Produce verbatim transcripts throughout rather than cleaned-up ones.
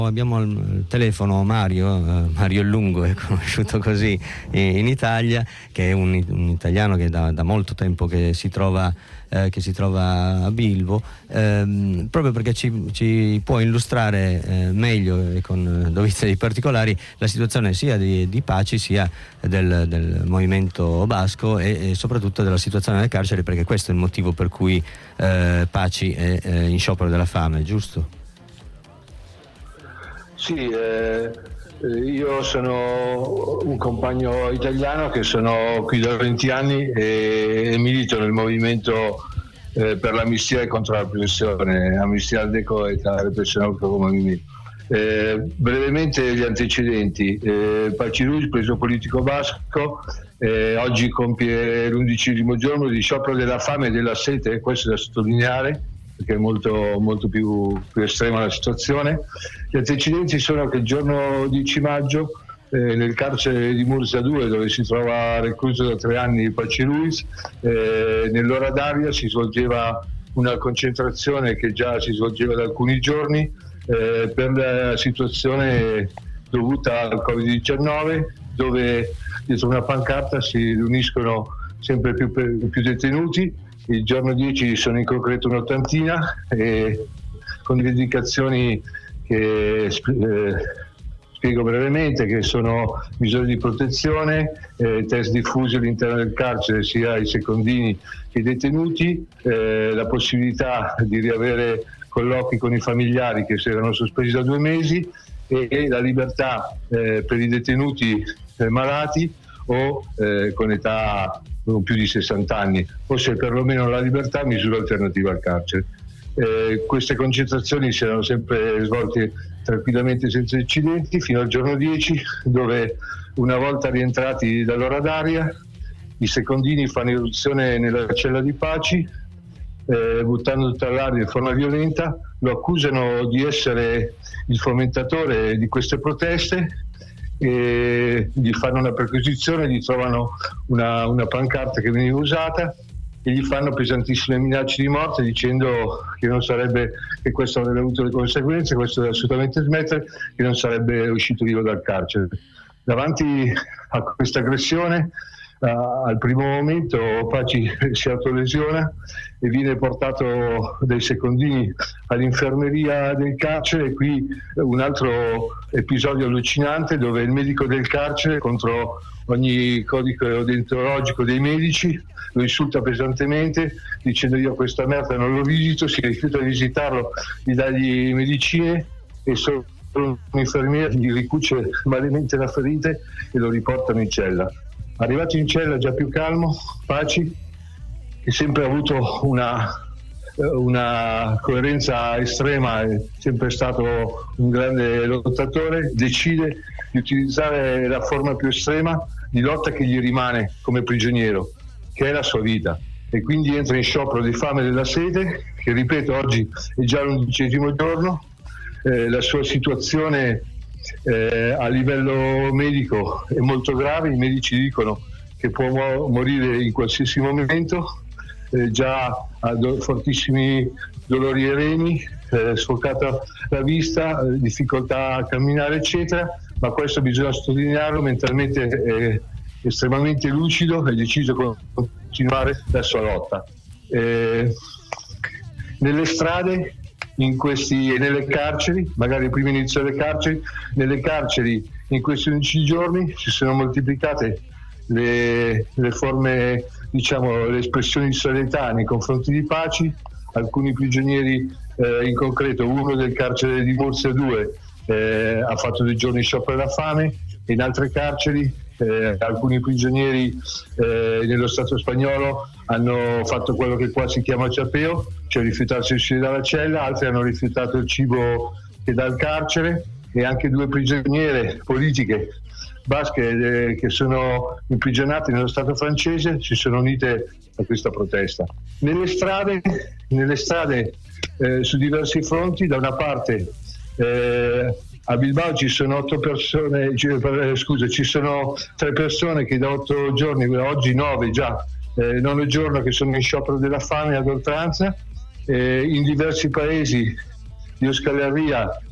Abbiamo al telefono Mario, eh, Mario Lungo è conosciuto così in Italia, che è un, un italiano che da, da molto tempo che si trova, eh, che si trova a Bilbo, ehm, proprio perché ci, ci può illustrare eh, meglio e con dovizia di particolari la situazione sia di, di Paci sia del, del movimento basco e, e soprattutto della situazione nel carcere, perché questo è il motivo per cui eh, Paci è eh, in sciopero della fame, giusto? Sì, eh, io sono un compagno italiano che sono qui da venti anni e, e milito nel movimento eh, per l'amnistia e contro la repressione, Amnistia Aldeco e la repressione come movimento. Eh, brevemente gli antecedenti. Eh, Paci Ruiz, preso politico basco, eh, oggi compie l'undicesimo giorno di sciopero della fame e della sete, questo è da sottolineare, perché è molto, molto più, più estrema la situazione. Gli antecedenti sono che il giorno dieci maggio eh, nel carcere di Murcia due, dove si trova recluso da tre anni Paci Ruiz, eh, nell'ora d'aria si svolgeva una concentrazione che già si svolgeva da alcuni giorni eh, per la situazione dovuta al covid diciannove, dove dietro una pancarta si riuniscono sempre più, più detenuti. Il giorno dieci sono in concreto un'ottantina e con indicazioni che eh, spiego brevemente, che sono misure di protezione, eh, test diffusi all'interno del carcere sia ai secondini che ai detenuti, eh, la possibilità di riavere colloqui con i familiari che si erano sospesi da due mesi e, e la libertà eh, per i detenuti eh, malati o eh, con età non più di sessanta anni, o se perlomeno la libertà, misura alternativa al carcere. Eh, queste concentrazioni si erano sempre svolte tranquillamente senza incidenti fino al giorno dieci, dove una volta rientrati dall'ora d'aria i secondini fanno irruzione nella cella di Paci, eh, buttando tutta l'aria in forma violenta, lo accusano di essere il fomentatore di queste proteste e gli fanno una perquisizione, gli trovano una, una pancarta che veniva usata e gli fanno pesantissime minacce di morte dicendo che non sarebbe, che questo avrebbe avuto le conseguenze, questo deve assolutamente smettere, che non sarebbe uscito vivo dal carcere. Davanti a questa aggressione, Uh, al primo momento Paci si autolesiona e viene portato dai secondini all'infermeria del carcere. E qui un altro episodio allucinante dove il medico del carcere, contro ogni codice deontologico dei medici, lo insulta pesantemente dicendo: io questa merda non lo visito, si rifiuta di visitarlo, gli dagli medicine e solo un infermiere gli ricuce malamente la ferita e lo riportano in cella. Arrivato in cella già più calmo, Paci, che sempre ha avuto una, una coerenza estrema, è sempre stato un grande lottatore, decide di utilizzare la forma più estrema di lotta che gli rimane come prigioniero, che è la sua vita, e quindi entra in sciopero di fame e della sete, che ripeto oggi è già l'undicesimo giorno. Eh, la sua situazione Eh, a livello medico è molto grave, i medici dicono che può mo- morire in qualsiasi momento, eh, già ha do- fortissimi dolori ai reni, eh, sfocata la vista, eh, difficoltà a camminare eccetera, ma questo bisogna sottolinearlo, mentalmente è estremamente lucido e deciso a continuare la sua lotta. Eh, nelle strade in questi, nelle carceri, magari prima inizio delle carceri, nelle carceri in questi undici giorni si sono moltiplicate le, le forme, diciamo, le espressioni di solidarietà nei confronti di Paci. Alcuni prigionieri, eh, in concreto uno del carcere di Murcia due eh, ha fatto dei giorni sciopero della fame, e in altre carceri eh, alcuni prigionieri eh, nello Stato spagnolo hanno fatto quello che qua si chiama ciapeo, cioè rifiutarsi di uscire dalla cella, altri hanno rifiutato il cibo che dà il carcere, e anche due prigioniere politiche basche eh, che sono imprigionate nello Stato francese si sono unite a questa protesta. Nelle strade, nelle strade eh, su diversi fronti, da una parte eh, a Bilbao ci sono otto persone, eh, scusa, ci sono tre persone che da otto giorni, oggi nove già, eh, nono giorno che sono in sciopero della fame ad oltranza. Eh, in diversi paesi di Euskal Herria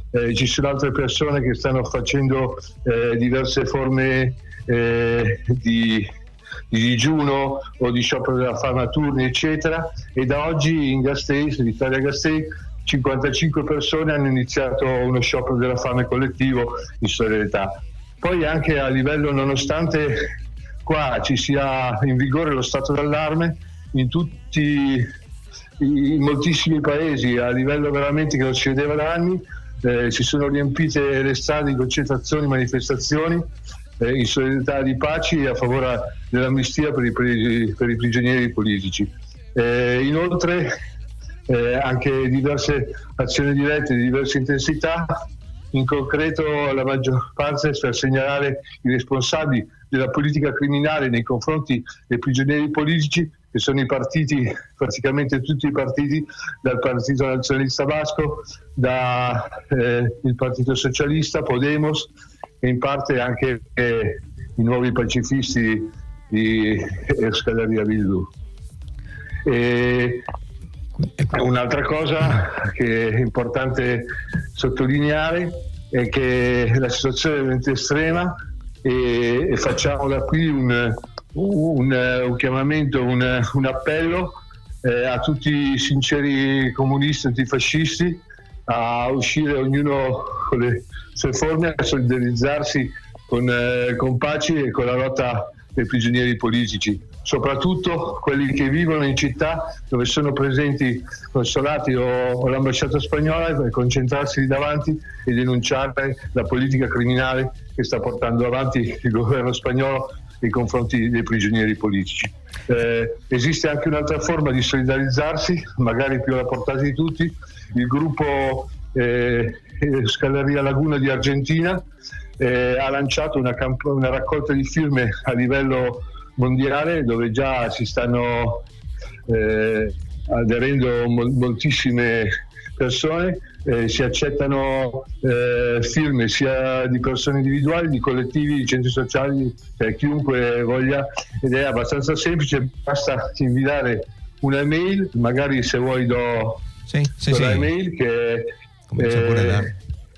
eh, ci sono altre persone che stanno facendo eh, diverse forme eh, di, di digiuno o di sciopero della fame a turni, eccetera, e da oggi in Gasteiz, in Italia Gasteiz, cinquantacinque persone hanno iniziato uno sciopero della fame collettivo in solidarietà. Poi anche a livello, nonostante qua ci sia in vigore lo stato d'allarme, in tutti, in moltissimi paesi, a livello veramente che non si vedeva da anni, eh, si sono riempite le strade di concentrazioni, manifestazioni eh, in solidarietà di pace a favore dell'amnistia per i, per i prigionieri politici. Eh, inoltre eh, anche diverse azioni dirette di diverse intensità. In concreto la maggior parte per segnalare i responsabili della politica criminale nei confronti dei prigionieri politici, che sono i partiti, praticamente tutti i partiti, dal Partito Nazionalista Basco, dal eh, Partito Socialista, Podemos e in parte anche eh, i nuovi pacifisti di Euskal Herria Bildu. E un'altra cosa che è importante sottolineare è che la situazione è veramente estrema e, e facciamo da qui un, un, un chiamamento, un, un appello eh, a tutti i sinceri comunisti antifascisti a uscire ognuno con le sue forme, a solidarizzarsi con, eh, con pace e con la lotta dei prigionieri politici, soprattutto quelli che vivono in città dove sono presenti consolati o, o l'ambasciata spagnola, per concentrarsi lì davanti e denunciare la politica criminale che sta portando avanti il governo spagnolo nei confronti dei prigionieri politici. Eh, esiste anche un'altra forma di solidarizzarsi, magari più alla portata di tutti, il gruppo eh, Euskal Herria Laguna di Argentina eh, ha lanciato una, camp- una raccolta di firme a livello mondiale dove già si stanno eh, aderendo mol- moltissime persone, eh, si accettano eh, firme sia di persone individuali, di collettivi, di centri sociali, cioè chiunque voglia, ed è abbastanza semplice, basta inviare una mail, magari se vuoi do sì, sì, la sì. mail che è eh,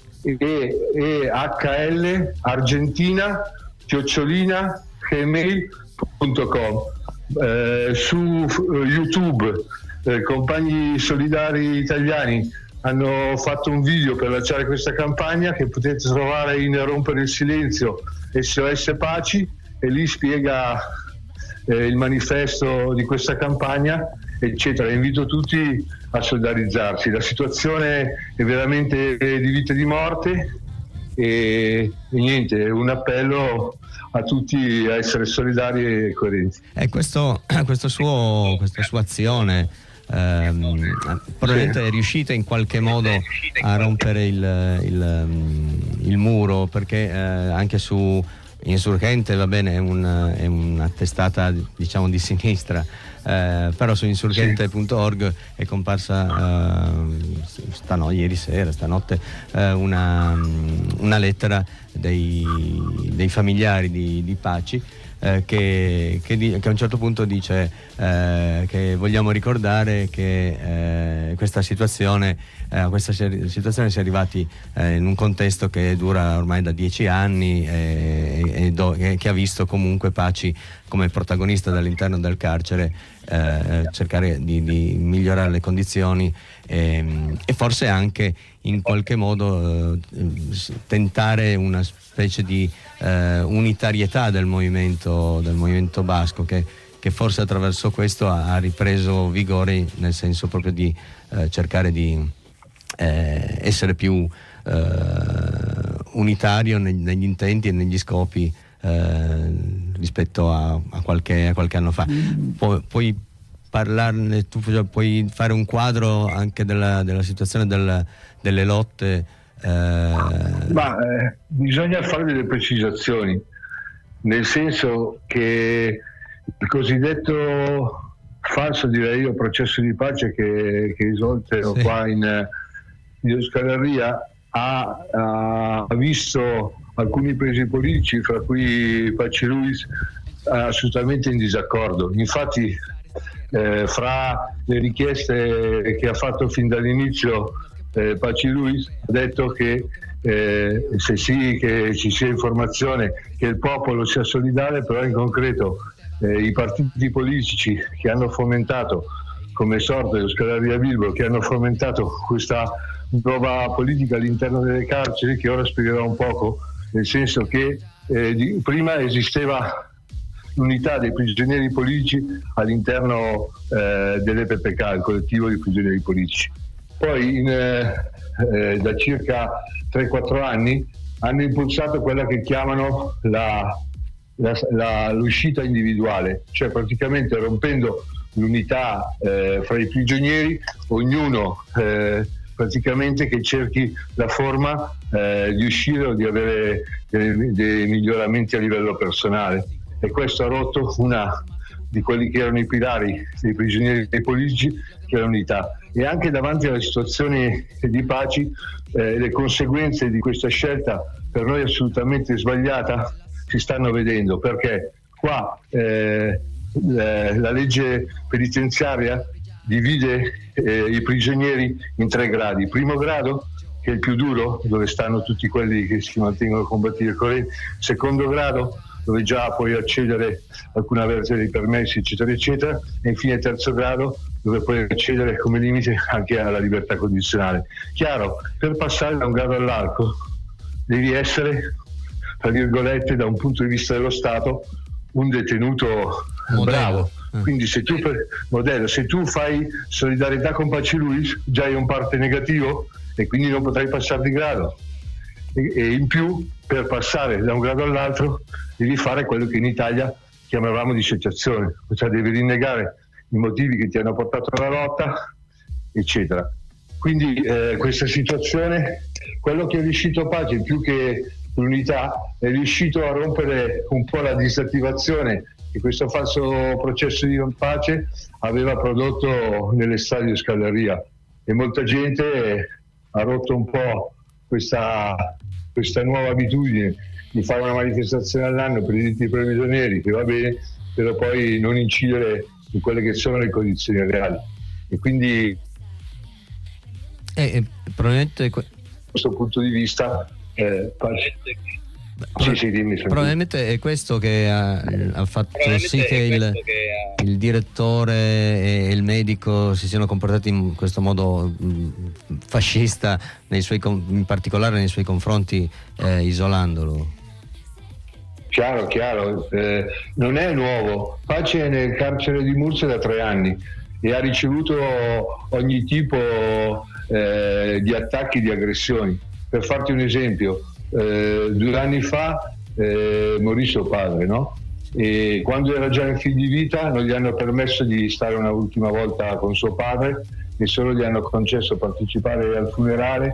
e, e H L Argentina chiocciolina gmail punto com. Eh, su uh, YouTube eh, Compagni Solidari Italiani hanno fatto un video per lanciare questa campagna che potete trovare in Rompere il Silenzio S O S Paci, e lì spiega eh, il manifesto di questa campagna, eccetera. Invito tutti a solidarizzarsi. La situazione è veramente di vita e di morte e, e niente, è un appello a tutti a essere solidari e coerenti. E questo, questo suo, questa sua azione ehm, probabilmente sì. è riuscita in qualche modo a rompere il, il, il muro, perché eh, anche su Insurgente, va bene, è, un, è una testata diciamo di sinistra, eh, però su insurgente punto org è comparsa eh, stano, ieri sera, stanotte, eh, una, una lettera dei, dei familiari di, di Paci, eh, che, che, di, che a un certo punto dice eh, che vogliamo ricordare che eh, questa situazione eh, a questa situazione si è arrivati eh, in un contesto che dura ormai da dieci anni e, e, do, e che ha visto comunque Paci come protagonista dall'interno del carcere eh, cercare di, di migliorare le condizioni e, e forse anche in qualche modo eh, tentare una specie di eh, unitarietà del movimento del movimento basco, che, che forse attraverso questo ha, ha ripreso vigore, nel senso proprio di eh, cercare di eh, essere più eh, unitario neg- negli intenti e negli scopi eh, rispetto a, a, qualche, a qualche anno fa. Pu- puoi parlarne tu, puoi fare un quadro anche della, della situazione del, delle lotte? Eh... Ma eh, bisogna fare delle precisazioni, nel senso che il cosiddetto falso, direi io, processo di pace che, che risoltero sì. qua in, in Euskal Herria ha, ha visto alcuni presi politici, fra cui Paci Ruiz, assolutamente in disaccordo. Infatti eh, fra le richieste che ha fatto fin dall'inizio eh, Paci Luis ha detto che eh, se sì che ci sia informazione, che il popolo sia solidale, però in concreto eh, i partiti politici che hanno fomentato, come Sordo e Oskalaria Bilbo, che hanno fomentato questa nuova politica all'interno delle carceri, che ora spiegherò un poco, nel senso che eh, di, prima esisteva l'unità dei prigionieri politici all'interno eh, dell'E P P K, il collettivo di prigionieri politici. Poi in, eh, eh, da circa tre quattro anni hanno impulsato quella che chiamano la, la, la, l'uscita individuale, cioè praticamente rompendo l'unità eh, fra i prigionieri, ognuno eh, praticamente che cerchi la forma eh, di uscire o di avere dei, dei miglioramenti a livello personale. E questo ha rotto una di quelli che erano i pilari dei prigionieri dei politici, che è l'unità. E anche davanti alla situazione di Paci, eh, le conseguenze di questa scelta, per noi assolutamente sbagliata, si stanno vedendo, perché qua eh, la legge penitenziaria divide eh, i prigionieri in tre gradi. Primo grado, che è il più duro, dove stanno tutti quelli che si mantengono a combattere correnti. Secondo grado, dove già puoi accedere a alcuna versione dei permessi, eccetera, eccetera. E infine terzo grado, dove puoi accedere come limite anche alla libertà condizionale. Chiaro, per passare da un grado all'altro devi essere, tra virgolette, da un punto di vista dello Stato, un detenuto modello. Bravo. Quindi se tu, per, modello, se tu fai solidarietà con Paci Luis, già hai un parte negativo e quindi non potrai passare di grado. E, e in più, per passare da un grado all'altro, devi fare quello che in Italia chiamavamo dissociazione, cioè devi rinnegare i motivi che ti hanno portato alla lotta, eccetera. Quindi eh, questa situazione, quello che è riuscito Paci, più che l'unità, è riuscito a rompere un po' la disattivazione che questo falso processo di pace aveva prodotto nelle strade di Scaleria, e molta gente ha rotto un po' questa, questa nuova abitudine di fare una manifestazione all'anno per i diritti dei prigionieri, che va bene, però poi non incidere in quelle che sono le condizioni reali. E quindi eh, eh, probabilmente da questo punto di vista eh, Sì, sì, dimmi, probabilmente è questo che ha, ha fatto sì che il, che il direttore e il medico si siano comportati in questo modo mh, fascista nei suoi, in particolare nei suoi confronti, eh, isolandolo. Chiaro, chiaro, eh, non è nuovo. Paci è nel carcere di Murcia da tre anni e ha ricevuto ogni tipo eh, di attacchi, di aggressioni. Per farti un esempio, Eh, due anni fa eh, morì suo padre, no? E quando era già in fin di vita non gli hanno permesso di stare una ultima volta con suo padre e solo gli hanno concesso partecipare al funerale,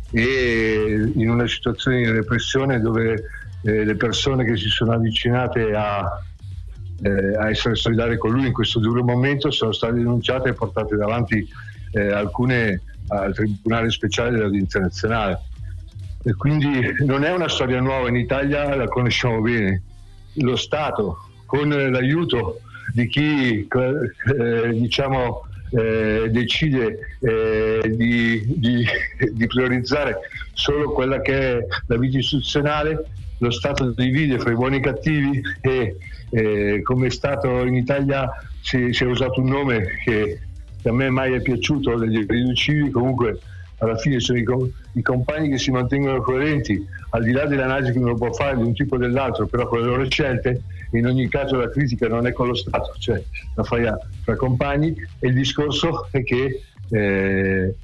e in una situazione di repressione dove eh, le persone che si sono avvicinate a, eh, a essere solidari con lui in questo duro momento sono state denunciate e portate davanti eh, alcune al Tribunale Speciale dell'Udienza Nazionale. E quindi non è una storia nuova, in Italia la conosciamo bene. Lo Stato, con l'aiuto di chi eh, diciamo eh, decide eh, di, di, di priorizzare solo quella che è la vita istituzionale, lo Stato divide fra i buoni e i cattivi, e eh, come è stato in Italia si, si è usato un nome che a me mai è piaciuto, degli irriducibili. Comunque alla fine sono i, com- i compagni che si mantengono coerenti, al di là dell'analisi che uno può fare di un tipo o dell'altro, però con le loro scelte. In ogni caso la critica non è con lo Stato, cioè la fai tra compagni, e il discorso è che eh,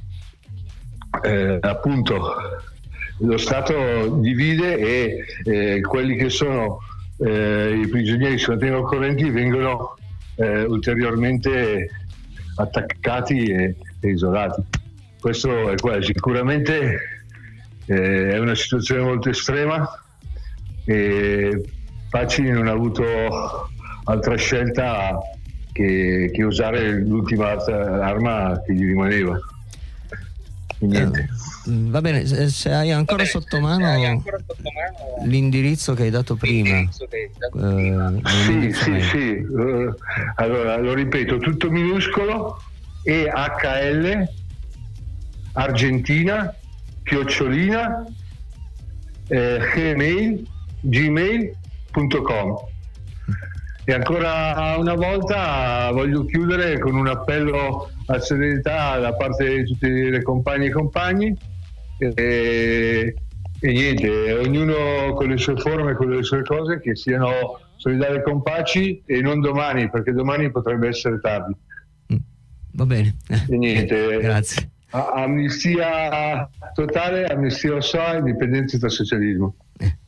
eh, appunto lo Stato divide e eh, quelli che sono eh, i prigionieri che si mantengono correnti vengono eh, ulteriormente attaccati e, e isolati. Questo è quello. Sicuramente eh, è una situazione molto estrema e Paci non ha avuto altra scelta che, che usare l'ultima arma che gli rimaneva. E niente. Eh, va bene, se, se hai ancora bene, sotto mano, hai ancora sotto mano l'indirizzo che hai dato prima. Che hai dato prima. Eh, sì, sì, sì. Uh, allora lo ripeto, tutto minuscolo, E H L argentina chiocciolina eh, gmail gmail punto com. E ancora una volta voglio chiudere con un appello a serenità da parte di tutte le compagne e compagni, e, e niente, ognuno con le sue forme, con le sue cose, che siano solidari e compaci, e non domani, perché domani potrebbe essere tardi. Va bene, e niente, grazie. Amnistia totale, amnistia O S A, indipendenza dal socialismo. Eh.